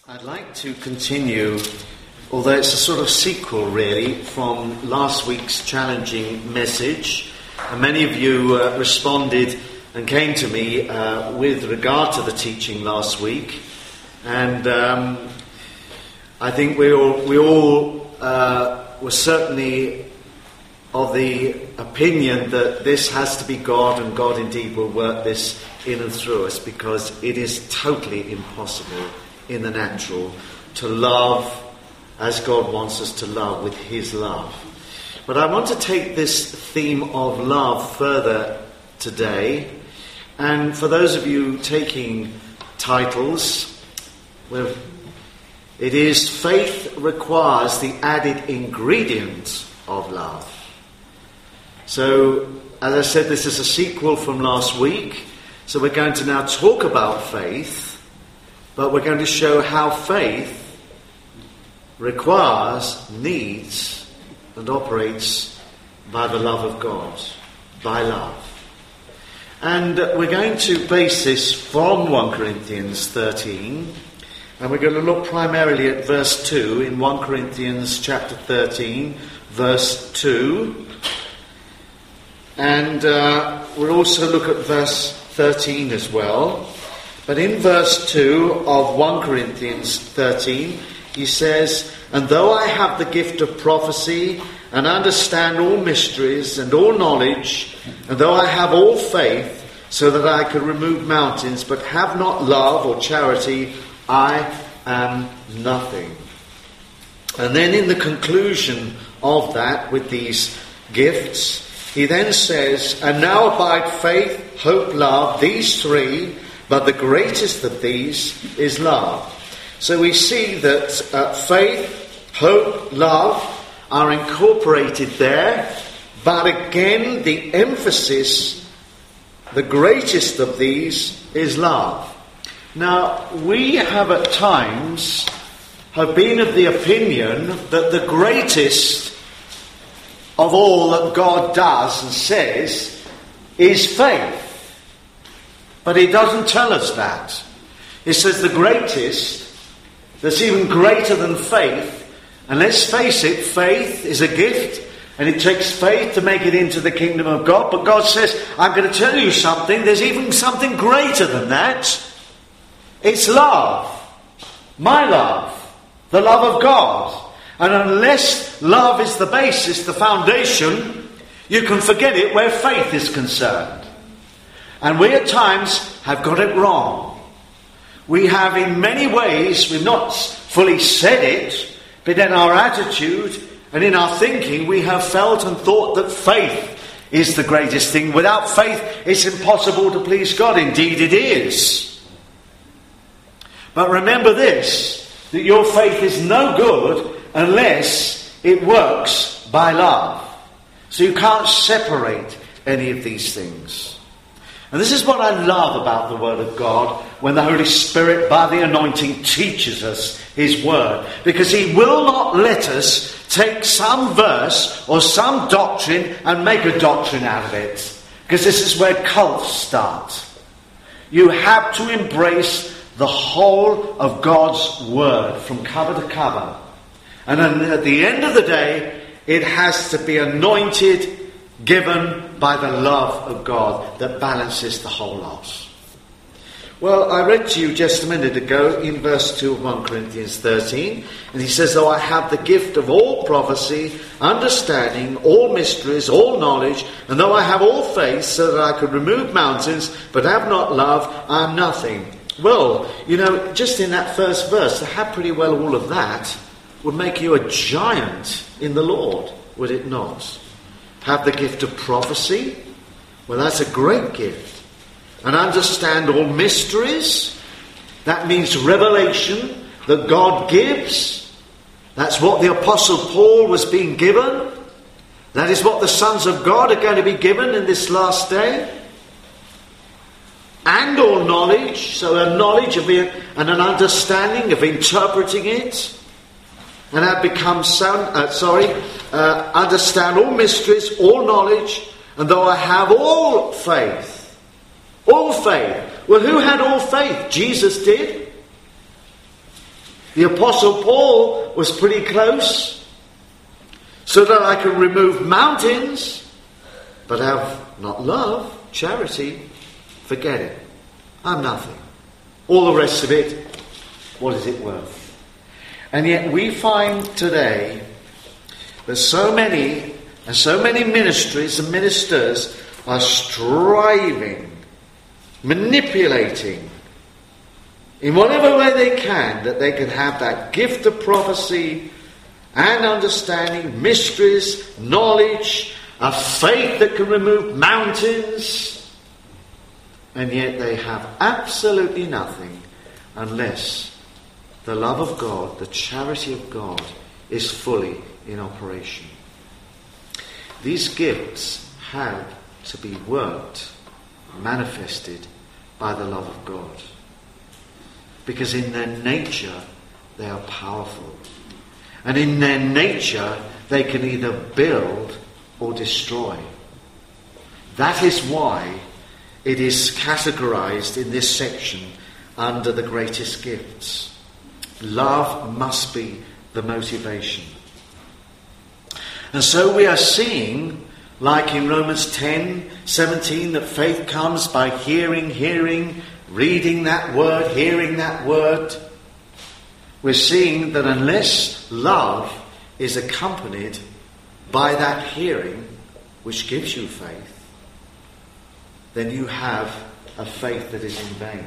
I'd like to continue, although it's a sort of sequel really, from last week's challenging message. And many of you responded and came to me with regard to the teaching last week. And I think we all were certainly of the opinion that this has to be God, and God indeed will work this in and through us, because it is totally impossible in the natural to love as God wants us to love, with his love. But I want to take this theme of love further today. And for those of you taking titles, well, it is faith requires the added ingredient of love. So, as I said, this is a sequel from last week. So we're going to now talk about faith, but we're going to show how faith requires, needs, and operates by the love of God, by love. And we're going to base this from 1 Corinthians 13, and we're going to look primarily at verse 2 in 1 Corinthians chapter 13, verse 2. And we'll also look at verse 13 as well. But in verse 2 of 1 Corinthians 13, he says, "And though I have the gift of prophecy and understand all mysteries and all knowledge, and though I have all faith so that I could remove mountains, but have not love or charity, I am nothing." And then in the conclusion of that, with these gifts, he then says, "And now abide faith, hope, love, these three, but the greatest of these is love." So we see that faith, hope, love are incorporated there, but again the emphasis, the greatest of these is love. Now, we have at times been of the opinion that the greatest of all that God does and says is faith. But he doesn't tell us that. He says the greatest, that's even greater than faith. And let's face it, faith is a gift, and it takes faith to make it into the kingdom of God. But God says, I'm going to tell you something, there's even something greater than that. It's love. My love. The love of God. And unless love is the basis, the foundation, you can forget it where faith is concerned. And we at times have got it wrong. We have in many ways, we've not fully said it, but in our attitude and in our thinking, we have felt and thought that faith is the greatest thing. Without faith, it's impossible to please God. Indeed, it is. But remember this, that your faith is no good unless it works by love. So you can't separate any of these things. And this is what I love about the Word of God, when the Holy Spirit, by the anointing, teaches us His Word. Because He will not let us take some verse or some doctrine and make a doctrine out of it. Because this is where cults start. You have to embrace the whole of God's Word from cover to cover. And then at the end of the day, it has to be anointed, given by the love of God that balances the whole lot. Well, I read to you just a minute ago in verse 2 of 1 Corinthians 13, and he says, "Though I have the gift of all prophecy, understanding, all mysteries, all knowledge, and though I have all faith so that I could remove mountains, but have not love, I am nothing." Well, you know, just in that first verse, to have pretty well all of that would make you a giant in the Lord, would it not? Have the gift of prophecy? Well, that's a great gift. And understand all mysteries? That means revelation that God gives. That's what the Apostle Paul was being given. That is what the sons of God are going to be given in this last day. And all knowledge, so a knowledge of it and an understanding of interpreting it. And that becomes understand all mysteries, all knowledge, and though I have all faith. All faith. Well, who had all faith? Jesus did. The Apostle Paul was pretty close. So that I can remove mountains, but have not love, charity, forget it. I'm nothing. All the rest of it, what is it worth? And yet we find today that so many ministries and ministers are striving, manipulating, in whatever way they can, that they can have that gift of prophecy and understanding, mysteries, knowledge, a faith that can remove mountains, and yet they have absolutely nothing unless the love of God, the charity of God, is fully in operation. These gifts have to be worked, manifested by the love of God. Because in their nature, they are powerful. And in their nature, they can either build or destroy. That is why it is categorized in this section under the greatest gifts. Love must be the motivation. And so we are seeing, like in Romans 10:17, that faith comes by hearing, reading that word, hearing that word. We're seeing that unless love is accompanied by that hearing, which gives you faith, then you have a faith that is in vain.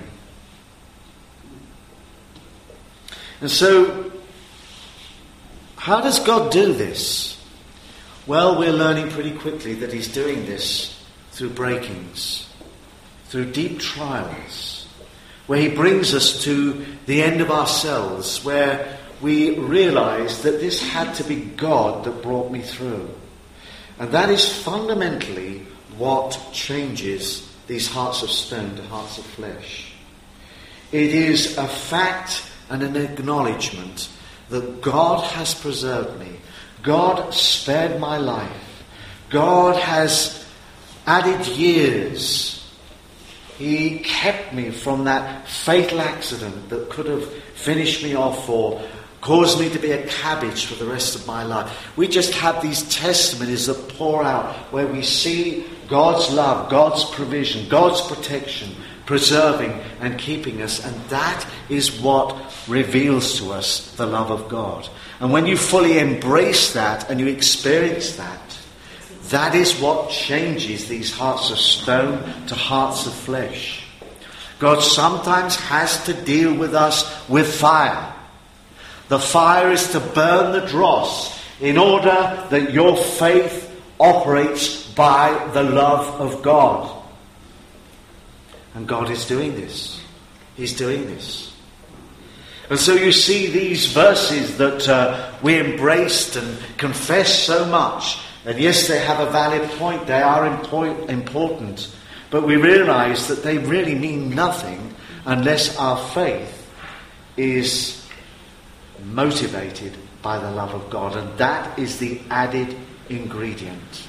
And so, how does God do this? Well, we're learning pretty quickly that he's doing this through breakings, through deep trials, where he brings us to the end of ourselves, where we realize that this had to be God that brought me through. And that is fundamentally what changes these hearts of stone to hearts of flesh. It is a fact and an acknowledgement that God has preserved me. God spared my life. God has added years. He kept me from that fatal accident that could have finished me off or caused me to be a cabbage for the rest of my life. We just have these testimonies that pour out where we see God's love, God's provision, God's protection, preserving and keeping us. And that is what reveals to us the love of God. And when you fully embrace that and you experience that, that is what changes these hearts of stone to hearts of flesh. God sometimes has to deal with us with fire. The fire is to burn the dross in order that your faith operates by the love of God. And God is doing this. He's doing this. And so you see these verses that we embraced and confessed so much. And yes, they have a valid point. They are important. But we realize that they really mean nothing unless our faith is motivated by the love of God. And that is the added ingredient.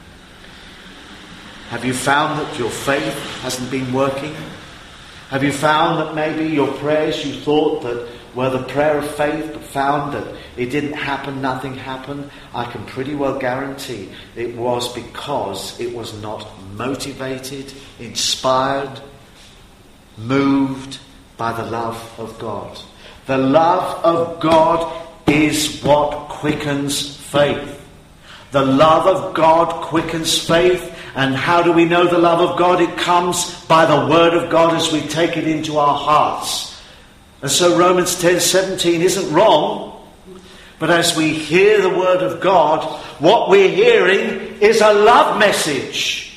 Have you found that your faith hasn't been working? Have you found that maybe your prayers you thought that were the prayer of faith, but found that it didn't happen, nothing happened? I can pretty well guarantee it was because it was not motivated, inspired, moved by the love of God. The love of God is what quickens faith. The love of God quickens faith. And how do we know the love of God? It comes by the word of God as we take it into our hearts. And so Romans 10:17 isn't wrong. But as we hear the word of God, what we're hearing is a love message.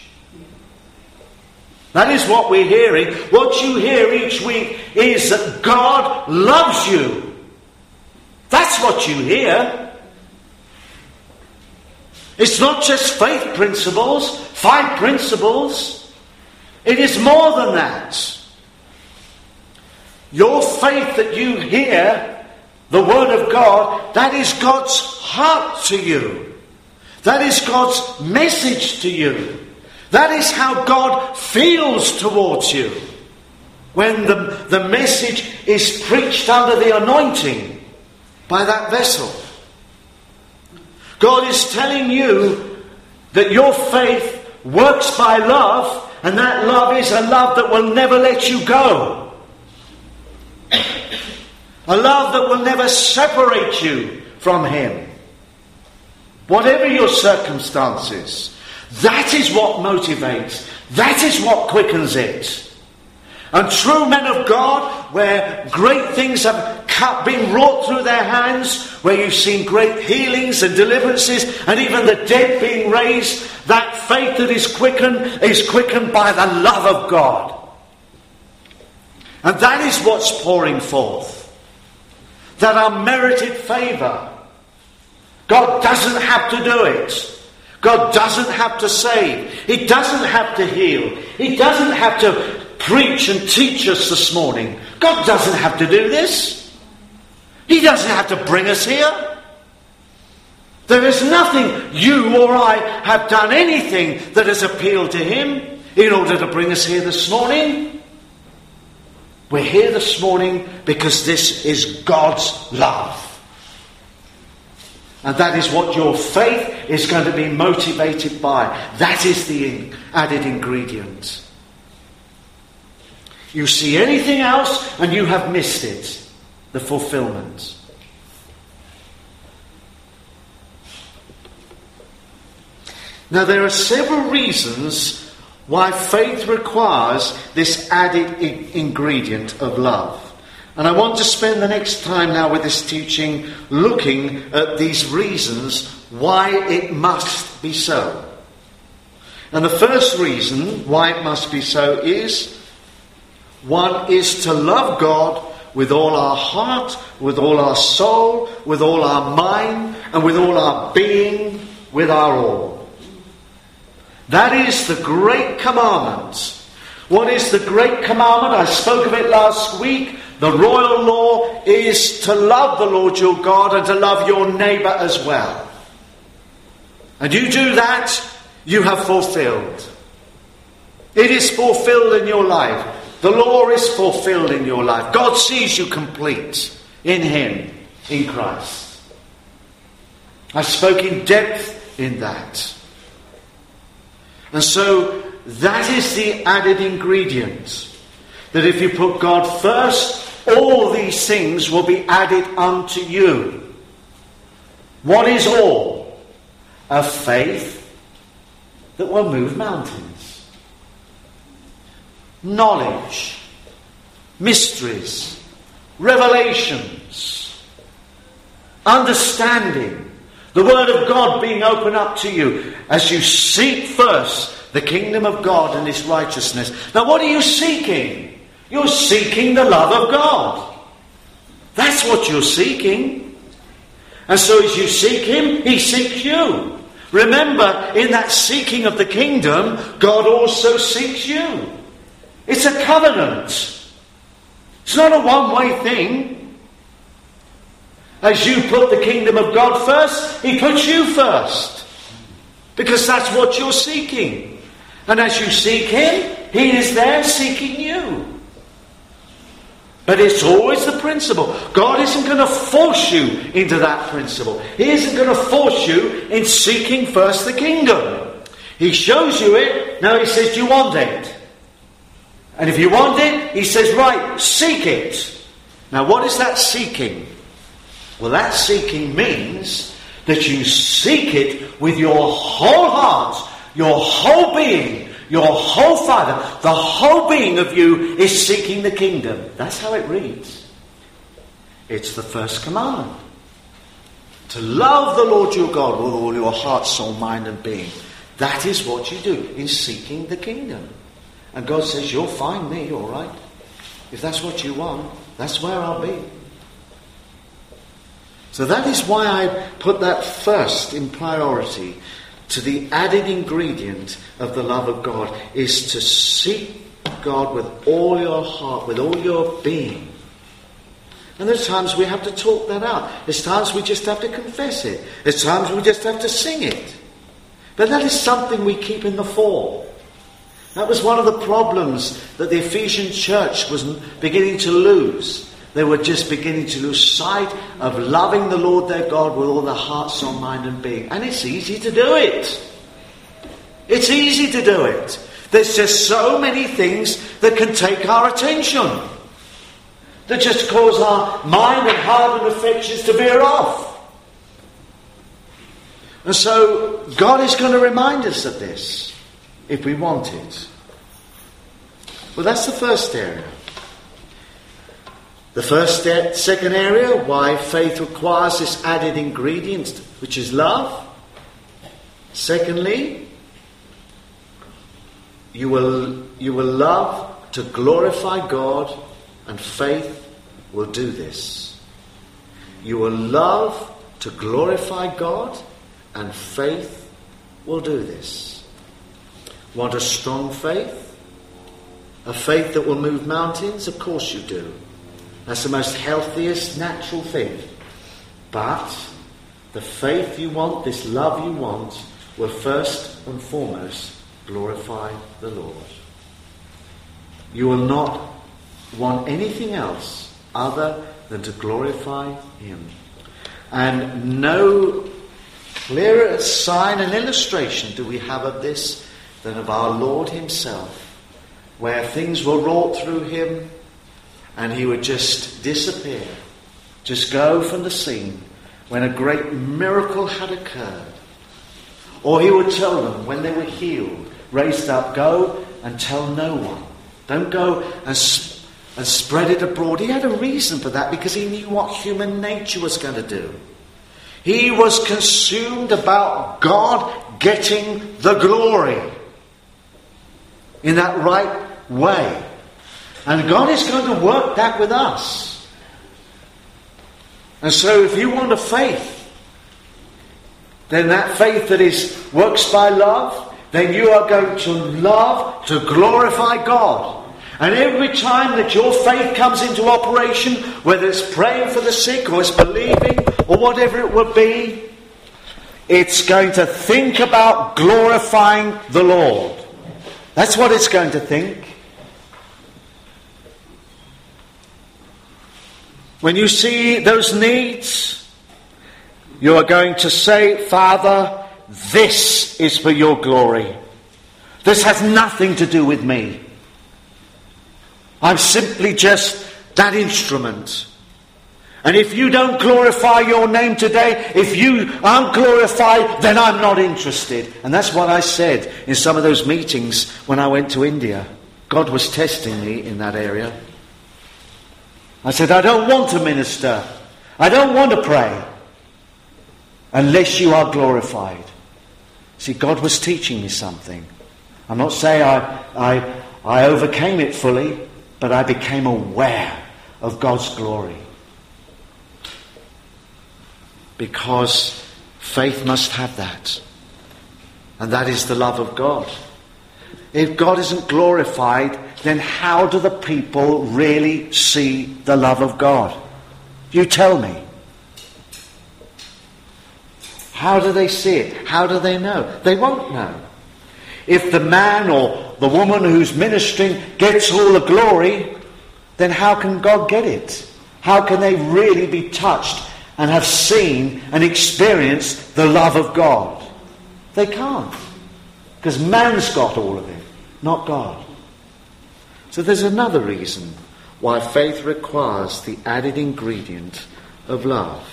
That is what we're hearing. What you hear each week is that God loves you. That's what you hear. It's not just faith principles, 5 principles. It is more than that. Your faith that you hear, the word of God, that is God's heart to you. That is God's message to you. That is how God feels towards you. when the message is preached under the anointing by that vessel. God is telling you that your faith works by love, and that love is a love that will never let you go. A love that will never separate you from Him. Whatever your circumstances, that is what motivates. That is what quickens it. And true men of God, where great things have been wrought through their hands, where you've seen great healings and deliverances, and even the dead being raised, that faith that is quickened by the love of God. And that is what's pouring forth. That unmerited favour. God doesn't have to do it. God doesn't have to save. He doesn't have to heal. He doesn't have to preach and teach us this morning. God doesn't have to do this. He doesn't have to bring us here. There is nothing you or I have done anything that has appealed to Him in order to bring us here this morning. We're here this morning because this is God's love. And that is what your faith is going to be motivated by. That is the added ingredient. You see anything else and you have missed it. The fulfillment. Now there are several reasons why faith requires this added ingredient of love. And I want to spend the next time now with this teaching looking at these reasons why it must be so. And the first reason why it must be so is, one is to love God with all our heart, with all our soul, with all our mind, and with all our being, with our all. That is the great commandment. What is the great commandment? I spoke of it last week. The royal law is to love the Lord your God and to love your neighbour as well. And you do that, you have fulfilled. It is fulfilled in your life. The law is fulfilled in your life. God sees you complete in Him, in Christ. I spoke in depth in that. And so that is the added ingredient. That if you put God first, all these things will be added unto you. What is all? A faith that will move mountains. Knowledge, mysteries, revelations, understanding, the Word of God being opened up to you as you seek first the kingdom of God and His righteousness. Now what are you seeking? You're seeking the love of God. That's what you're seeking. And so as you seek Him, He seeks you. Remember, in that seeking of the kingdom, God also seeks you. It's a covenant. It's not a one-way thing. As you put the kingdom of God first, He puts you first. Because that's what you're seeking. And as you seek Him, He is there seeking you. But it's always the principle. God isn't going to force you into that principle. He isn't going to force you in seeking first the kingdom. He shows you it. Now He says, do you want it? And if you want it, He says, right, seek it. Now what is that seeking? Well, that seeking means that you seek it with your whole heart, your whole being, your whole fibre. The whole being of you is seeking the kingdom. That's how it reads. It's the first commandment. To love the Lord your God with all your heart, soul, mind and being. That is what you do in seeking the kingdom. And God says, you'll find me, all right. If that's what you want, that's where I'll be. So that is why I put that first in priority. To the added ingredient of the love of God is to seek God with all your heart, with all your being. And there's times we have to talk that out. There's times we just have to confess it. There's times we just have to sing it. But that is something we keep in the fall. That was one of the problems that the Ephesian church was beginning to lose. They were just beginning to lose sight of loving the Lord their God with all their heart, soul, mind and being. And it's easy to do it. It's easy to do it. There's just so many things that can take our attention, that just cause our mind and heart and affections to veer off. And so God is going to remind us of this if we want it. Well, that's the first area. The second area, why faith requires this added ingredient, which is love. Secondly, you will love to glorify God, and faith will do this. You will love to glorify God, and faith will do this. Want a strong faith? A faith that will move mountains? Of course you do. That's the most healthiest, natural thing. But the faith you want, this love you want, will first and foremost glorify the Lord. You will not want anything else other than to glorify Him. And no clearer sign and illustration do we have of this than of our Lord Himself, where things were wrought through Him and He would just disappear, just go from the scene when a great miracle had occurred. Or He would tell them when they were healed, raised up, go and tell no one. Don't go and spread it abroad. He had a reason for that, because He knew what human nature was going to do. He was consumed about God getting the glory in that right way. And God is going to work that with us. And so if you want a faith, then that faith that works by love, then you are going to love to glorify God. And every time that your faith comes into operation, whether it's praying for the sick or it's believing or whatever it would be, it's going to think about glorifying the Lord. That's what it's going to think. When you see those needs, you are going to say, Father, this is for your glory. This has nothing to do with me. I'm simply just that instrument. And if you don't glorify your name today, if you aren't glorified, then I'm not interested. And that's what I said in some of those meetings when I went to India. God was testing me in that area. I said, I don't want to minister. I don't want to pray unless you are glorified. See, God was teaching me something. I'm not saying I overcame it fully, but I became aware of God's glory. Because faith must have that. And that is the love of God. If God isn't glorified, then how do the people really see the love of God? You tell me. How do they see it? How do they know? They won't know. If the man or the woman who's ministering gets all the glory, then how can God get it? How can they really be touched and have seen and experienced the love of God? They can't. Because man's got all of it, not God. So there's another reason why faith requires the added ingredient of love.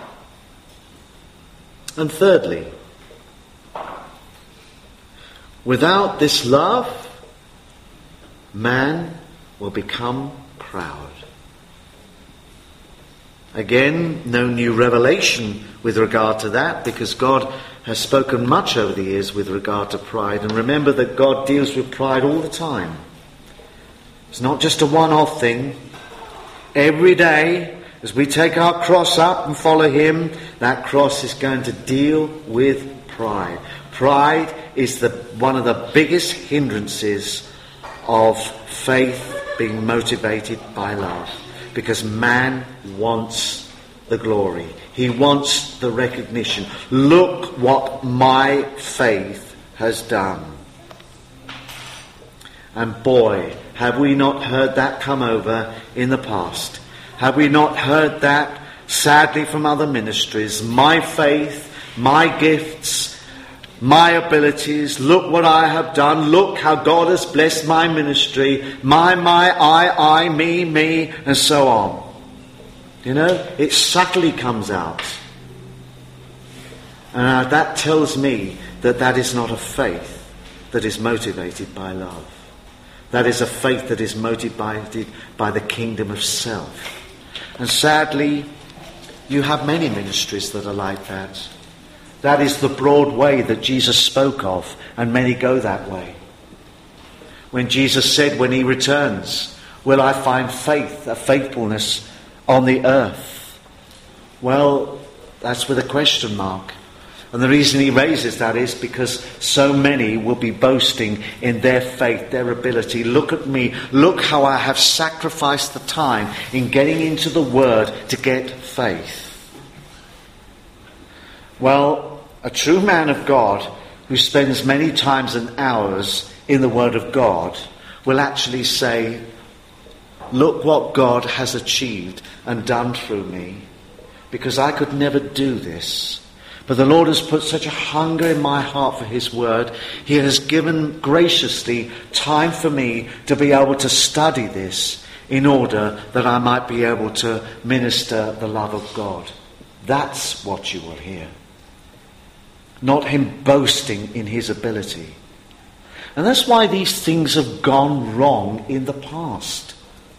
And thirdly, without this love, man will become proud. Again, no new revelation with regard to that, because God has spoken much over the years with regard to pride. And remember that God deals with pride all the time. It's not just a one-off thing. Every day, as we take our cross up and follow Him, that cross is going to deal with pride. Pride is one of the biggest hindrances of faith being motivated by love. Because man wants the glory. He wants the recognition. Look what my faith has done. And boy, have we not heard that come over in the past. Have we not heard that, sadly, from other ministries? My faith, my gifts, my abilities, look what I have done, look how God has blessed my ministry, my, I, me, and so on. You know, it subtly comes out. And that tells me that is not a faith that is motivated by love. That is a faith that is motivated by the kingdom of self. And sadly, you have many ministries that are like that. That is the broad way that Jesus spoke of, and many go that way. When Jesus said, when he returns, will I find faith, a faithfulness on the earth? Well, that's with a question mark. And the reason he raises that is because so many will be boasting in their faith, their ability. Look at me. Look how I have sacrificed the time in getting into the Word to get faith. Well, a true man of God who spends many times and hours in the Word of God will actually say, look what God has achieved and done through me, because I could never do this. But the Lord has put such a hunger in my heart for his word. He has given graciously time for me to be able to study this in order that I might be able to minister the love of God. That's what you will hear. Not him boasting in his ability. And that's why these things have gone wrong in the past.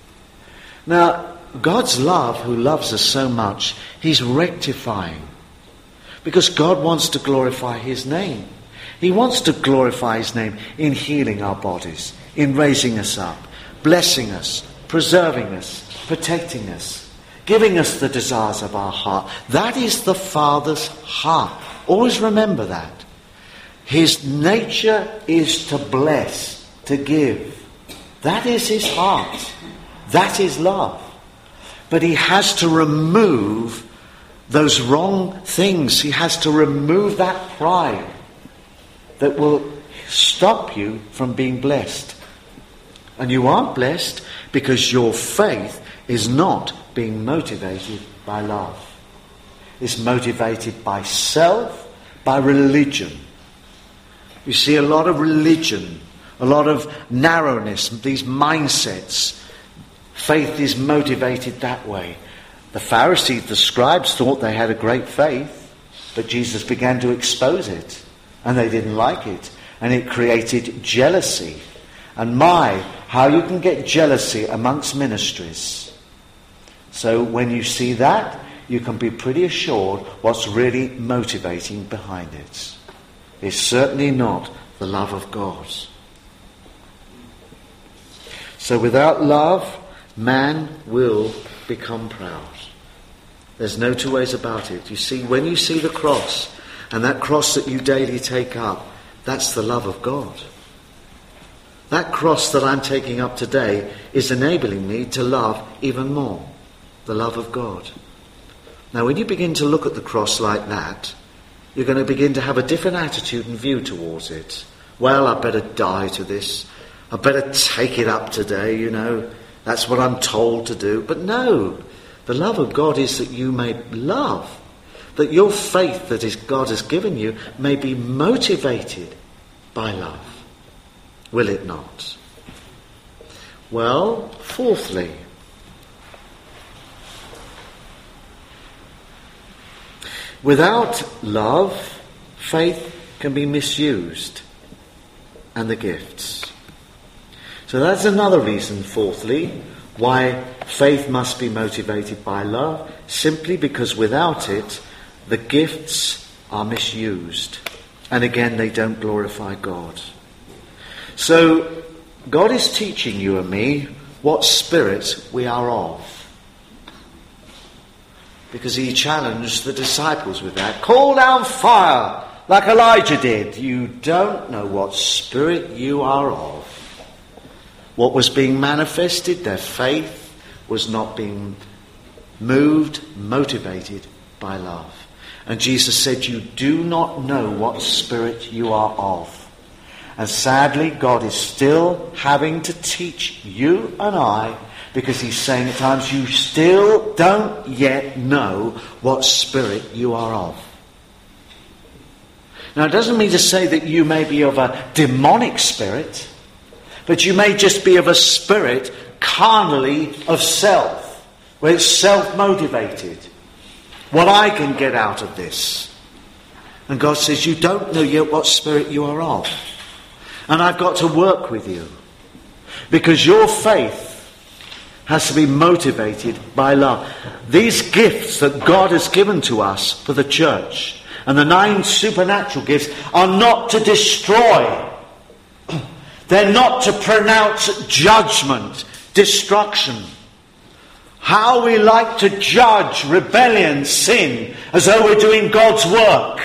Now, God's love, who loves us so much, he's rectifying. Because God wants to glorify his name. He wants to glorify his name in healing our bodies, in raising us up, blessing us, preserving us, protecting us, giving us the desires of our heart. That is the Father's heart. Always remember that. His nature is to bless, to give. That is his heart. That is love. But he has to remove those wrong things. He has to remove that pride that will stop you from being blessed. And you aren't blessed because your faith is not being motivated by love. It's motivated by self, by religion. You see a lot of religion, a lot of narrowness, these mindsets. Faith is motivated that way. The Pharisees, the scribes, thought they had a great faith, but Jesus began to expose it, and they didn't like it, and it created jealousy. And how you can get jealousy amongst ministries. So when you see that, you can be pretty assured what's really motivating behind it. It's certainly not the love of God. So without love, man will become proud. There's no two ways about it. You see, when you see the cross, and that cross that you daily take up, that's the love of God. That cross that I'm taking up today is enabling me to love even more, the love of God. Now, when you begin to look at the cross like that, you're going to begin to have a different attitude and view towards it. Well, I better die to this. I better take it up today, you know. That's what I'm told to do. But no, the love of God is that you may love. That your faith that God has given you may be motivated by love. Will it not? Well, fourthly, without love, faith can be misused, and the gifts. So that's another reason, fourthly, why faith must be motivated by love, simply because without it, the gifts are misused. And again, they don't glorify God. So, God is teaching you and me what spirit we are of. Because he challenged the disciples with that. Call down fire like Elijah did. You don't know what spirit you are of. What was being manifested, their faith, was not being moved, motivated by love. And Jesus said, you do not know what spirit you are of. And sadly, God is still having to teach you and I, because he's saying at times, you still don't yet know what spirit you are of. Now, it doesn't mean to say that you may be of a demonic spirit, but you may just be of a spirit carnally of self, where it's self-motivated. What I can get out of this. And God says, you don't know yet what spirit you are of. And I've got to work with you. Because your faith has to be motivated by love. These gifts that God has given to us for the church, and the 9 supernatural gifts, are not to destroy. They're not to pronounce judgment, destruction. How we like to judge rebellion, sin, as though we're doing God's work.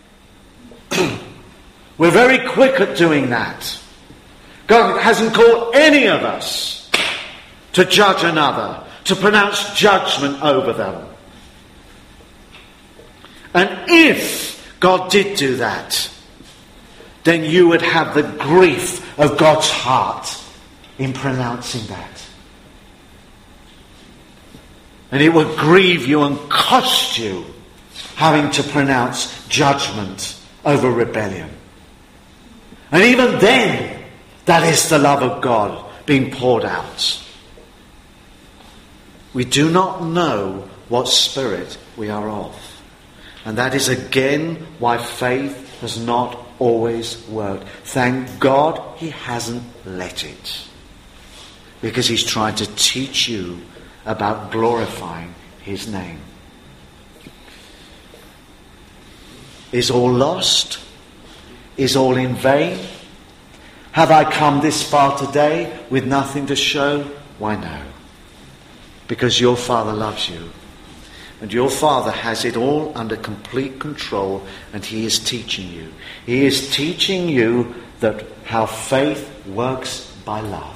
We're very quick at doing that. God hasn't called any of us to judge another, to pronounce judgment over them. And if God did do that, then you would have the grief of God's heart in pronouncing that. And it would grieve you and cost you having to pronounce judgment over rebellion. And even then, that is the love of God being poured out. We do not know what spirit we are of. And that is again why faith has not always worked. Thank God he hasn't let it. Because he's trying to teach you about glorifying his name. Is all lost? Is all in vain? Have I come this far today with nothing to show? Why no? Because your Father loves you. And your Father has it all under complete control, and he is teaching you. He is teaching you that how faith works by love.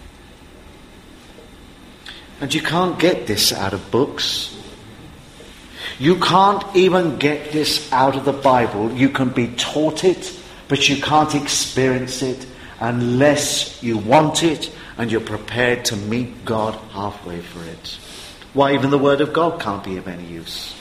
And you can't get this out of books. You can't even get this out of the Bible. You can be taught it, but you can't experience it unless you want it and you're prepared to meet God halfway for it. Why, even the Word of God can't be of any use.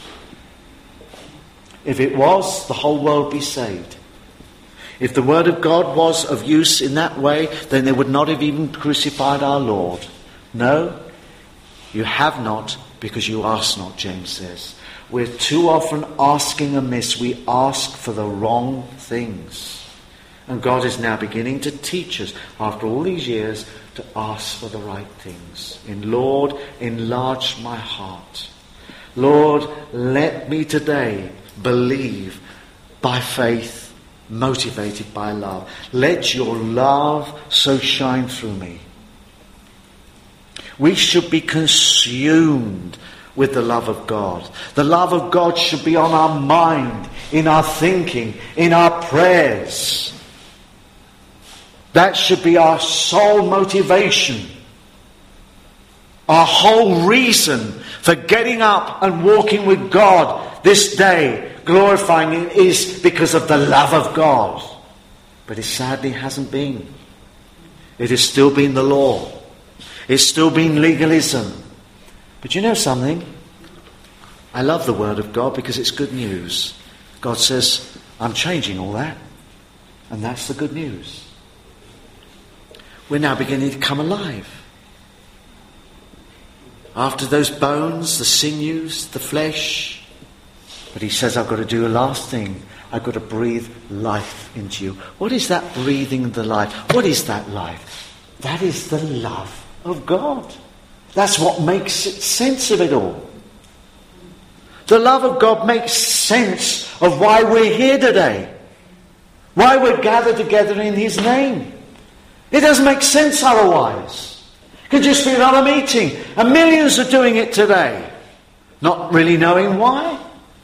If it was, the whole world would be saved. If the Word of God was of use in that way, then they would not have even crucified our Lord. No, you have not because you ask not, James says. We're too often asking amiss. We ask for the wrong things. And God is now beginning to teach us, after all these years, to ask for the right things. In Lord, enlarge my heart. Lord, let me today believe by faith, motivated by love. Let your love so shine through me. We should be consumed with the love of God. The love of God should be on our mind, in our thinking, in our prayers. That should be our sole motivation. Our whole reason for getting up and walking with God this day, glorifying Him, is because of the love of God. But it sadly hasn't been. It has still been the law. It's still been legalism. But you know something? I love the Word of God because it's good news. God says, I'm changing all that. And that's the good news. We're now beginning to come alive. After those bones, the sinews, the flesh. But he says, I've got to do a last thing. I've got to breathe life into you. What is that breathing the life? What is that life? That is the love of God. That's what makes sense of it all. The love of God makes sense of why we're here today. Why we're gathered together in His name. It doesn't make sense otherwise. It could just be another meeting. And millions are doing it today. Not really knowing why.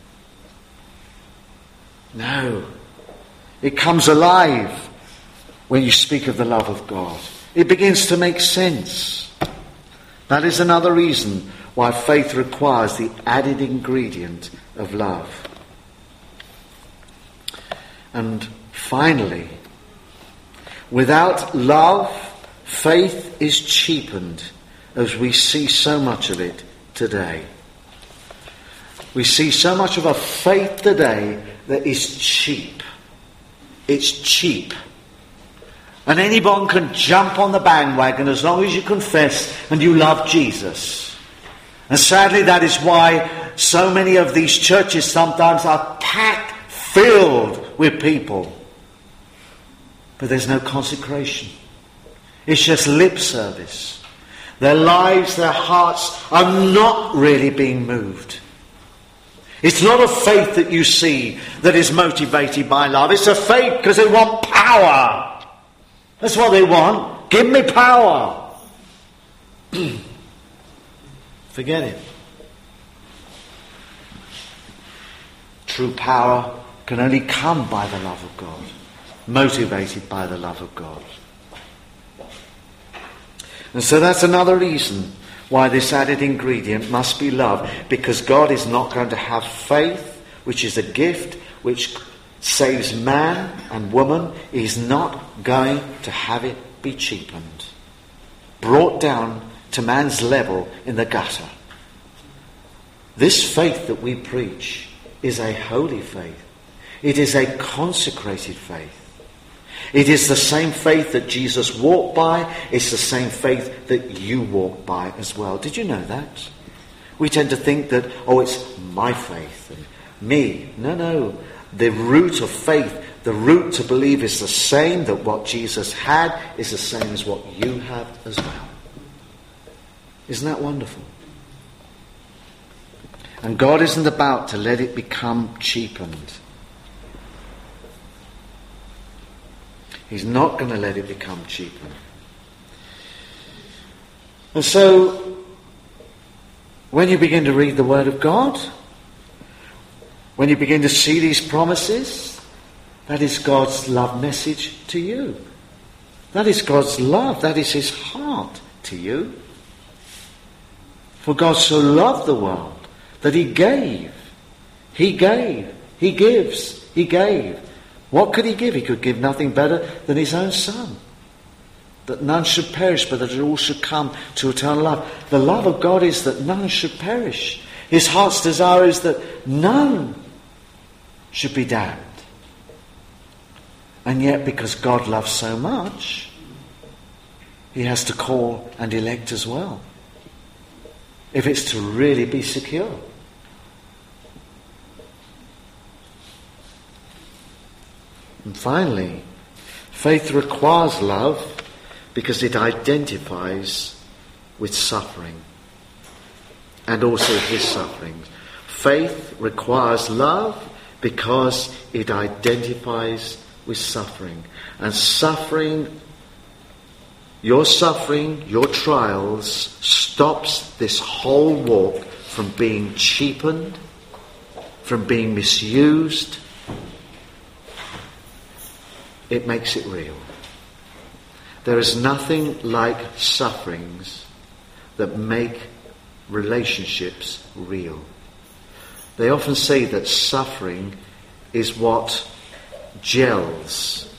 No. It comes alive when you speak of the love of God. It begins to make sense. That is another reason why faith requires the added ingredient of love. And finally, Without love, faith is cheapened, as we see so much of it today. We see so much of a faith today that is cheap. It's cheap. And anyone can jump on the bandwagon as long as you confess and you love Jesus. And sadly, that is why so many of these churches sometimes are packed, filled with people. But there's no consecration. It's just lip service. Their lives, their hearts are not really being moved. It's not a faith that you see that is motivated by love. It's a faith because they want power. That's what they want. Give me power. Forget it. True power can only come by the love of God. Motivated by the love of God. And so that's another reason why this added ingredient must be love, because God is not going to have faith, which is a gift which saves man and woman. He's not going to have it be cheapened, brought down to man's level in the gutter. This faith that we preach is a holy faith. It is a consecrated faith. It is the same faith that Jesus walked by. It's the same faith that you walk by as well. Did you know that? We tend to think that, it's my faith and me. No. The root of faith, the root to believe is the same, that what Jesus had is the same as what you have as well. Isn't that wonderful? And God isn't about to let it become cheapened. He's not going to let it become cheapened. And so, when you begin to read the Word of God, when you begin to see these promises, that is God's love message to you. That is God's love. That is his heart to you. For God so loved the world that he gave. He gave. He gives. He gave. What could he give? He could give nothing better than his own Son. That none should perish, but that all should come to eternal life. The love of God is that none should perish. His heart's desire is that none should be damned. And yet, because God loves so much, he has to call and elect as well, if it's to really be secure. And finally, faith requires love because it identifies with suffering and also his sufferings. Faith requires love because it identifies with suffering. And suffering, your trials, stops this whole walk from being cheapened, from being misused. It makes it real. There is nothing like sufferings that make relationships real. They often say that suffering is what gels,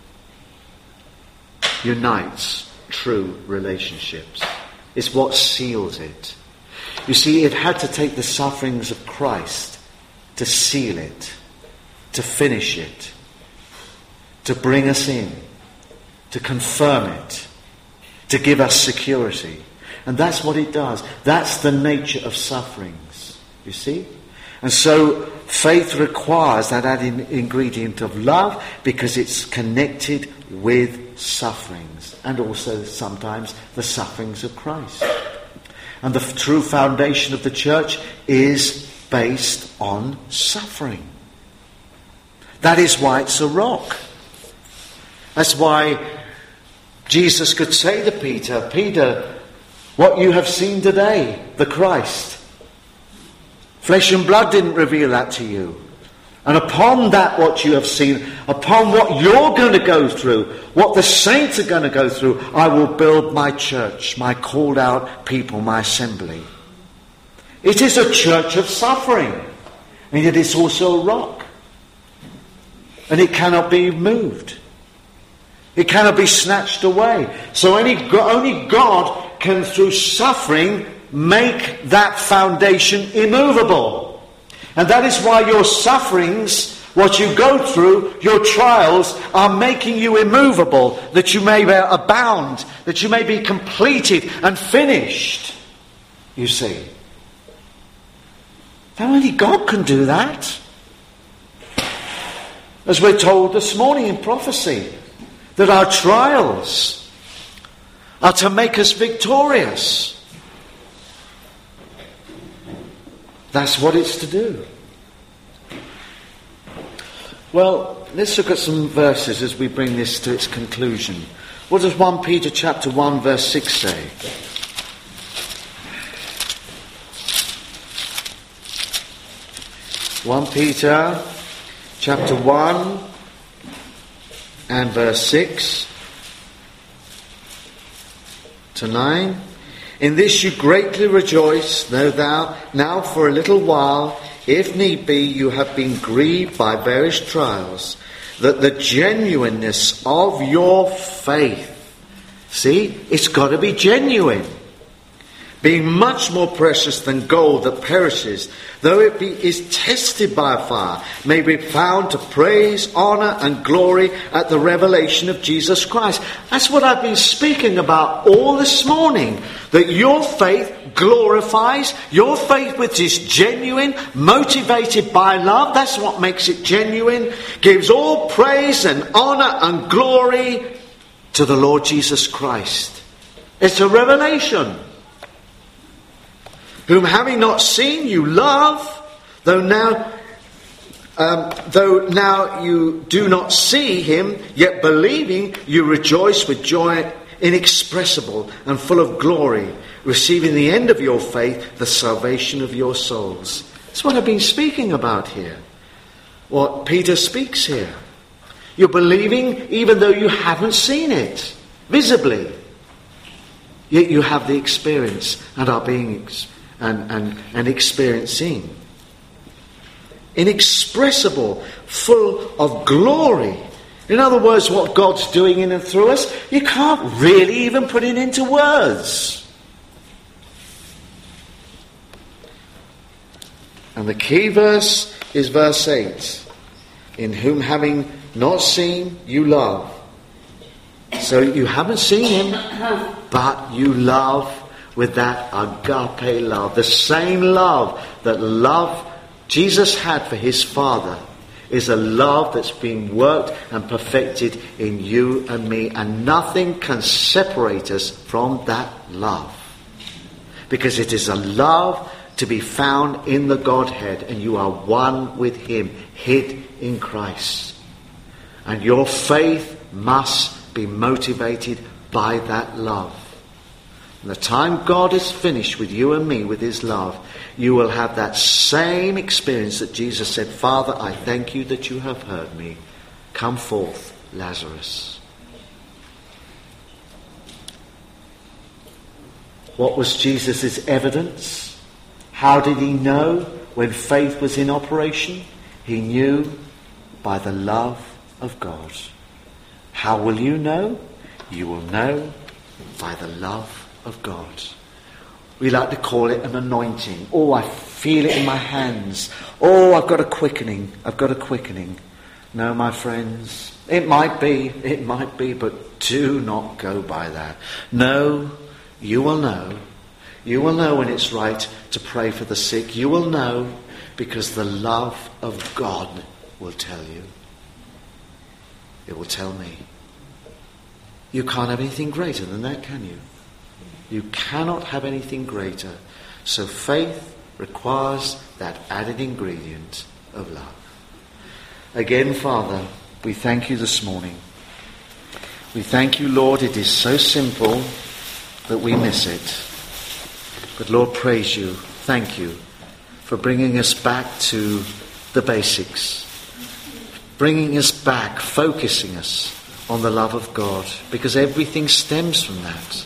unites true relationships. It's what seals it. You see, it had to take the sufferings of Christ to seal it, to finish it, to bring us in, to confirm it, to give us security. And that's what it does. That's the nature of sufferings, you see? And so faith requires that added ingredient of love because it's connected with sufferings and also sometimes the sufferings of Christ. And the true foundation of the church is based on suffering. That is why it's a rock. That's why Jesus could say to Peter, Peter, what you have seen today, the Christ, flesh and blood didn't reveal that to you. And upon that what you have seen, upon what you're going to go through, what the saints are going to go through, I will build my church, my called out people, my assembly. It is a church of suffering. And yet it's also a rock. And it cannot be moved. It cannot be snatched away. So only God can, through suffering, make that foundation immovable. And that is why your sufferings, what you go through, your trials, are making you immovable, that you may abound, that you may be completed and finished, you see. Now only God can do that. As we're told this morning in prophecy, that our trials are to make us victorious. That's what it's to do. Well, let's look at some verses as we bring this to its conclusion. What does 1 Peter chapter 1 verse 6 say? One Peter chapter 1 and verse 6 to 9. In this you greatly rejoice, no doubt, now for a little while, if need be, you have been grieved by various trials, that the genuineness of your faith, see, it's got to be genuine, being much more precious than gold that perishes, though it is tested by fire, may be found to praise, honour and glory at the revelation of Jesus Christ. That's what I've been speaking about all this morning. That your faith glorifies, your faith which is genuine, motivated by love, that's what makes it genuine, gives all praise and honour and glory to the Lord Jesus Christ. It's a revelation. Whom having not seen you love, though now you do not see him, yet believing you rejoice with joy inexpressible and full of glory, receiving the end of your faith, the salvation of your souls. That's what I've been speaking about here. What Peter speaks here. You're believing even though you haven't seen it visibly. Yet you have the experience and are being and experiencing. Inexpressible, full of glory. In other words, what God's doing in and through us, you can't really even put it into words. And the key verse is verse 8. In whom having not seen, you love. So you haven't seen him, but you love with that agape love. The same love that Jesus had for his Father is a love that's being worked and perfected in you and me. And nothing can separate us from that love. Because it is a love to be found in the Godhead. And you are one with him, hid in Christ. And your faith must be motivated by that love. And the time God is finished with you and me with his love, you will have that same experience that Jesus said, Father, I thank you that you have heard me. Come forth, Lazarus. What was Jesus' evidence? How did he know when faith was in operation? He knew by the love of God. How will you know? You will know by the love of God. We like to call it an anointing. Oh, I feel it in my hands. Oh, I've got a quickening. No, my friends, it might be, but do not go by that. No, you will know. You will know when it's right to pray for the sick. You will know because the love of God will tell you. It will tell me. You can't have anything greater than that, can you? You cannot have anything greater. So faith requires that added ingredient of love. Again, Father, we thank you this morning. We thank you, Lord, it is so simple that we miss it. But Lord, praise you, thank you for bringing us back to the basics. Bringing us back, focusing us on the love of God. Because everything stems from that.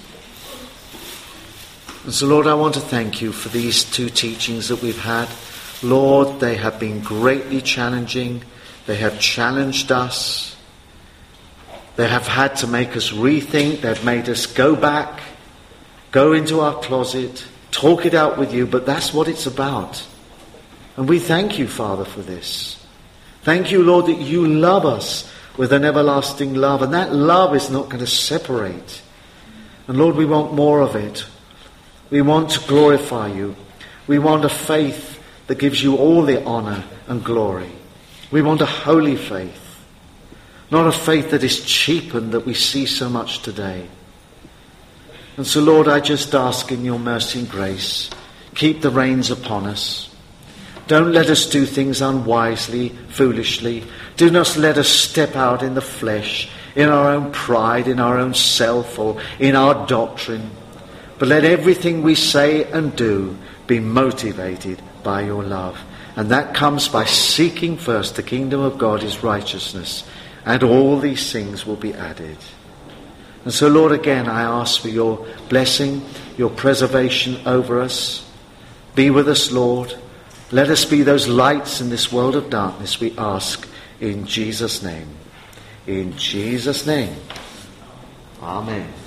And so, Lord, I want to thank you for these two teachings that we've had. Lord, they have been greatly challenging. They have challenged us. They have had to make us rethink. They've made us go back, go into our closet, talk it out with you, but that's what it's about. And we thank you, Father, for this. Thank you, Lord, that you love us with an everlasting love, and that love is not going to separate. And Lord, we want more of it. We want to glorify you. We want a faith that gives you all the honour and glory. We want a holy faith. Not a faith that is cheapened that we see so much today. And so, Lord, I just ask in your mercy and grace, keep the reins upon us. Don't let us do things unwisely, foolishly. Do not let us step out in the flesh, in our own pride, in our own self, or in our doctrine. But let everything we say and do be motivated by your love. And that comes by seeking first the kingdom of God, his righteousness, and all these things will be added. And so, Lord, again, I ask for your blessing, your preservation over us. Be with us, Lord. Let us be those lights in this world of darkness, we ask in Jesus' name. In Jesus' name. Amen.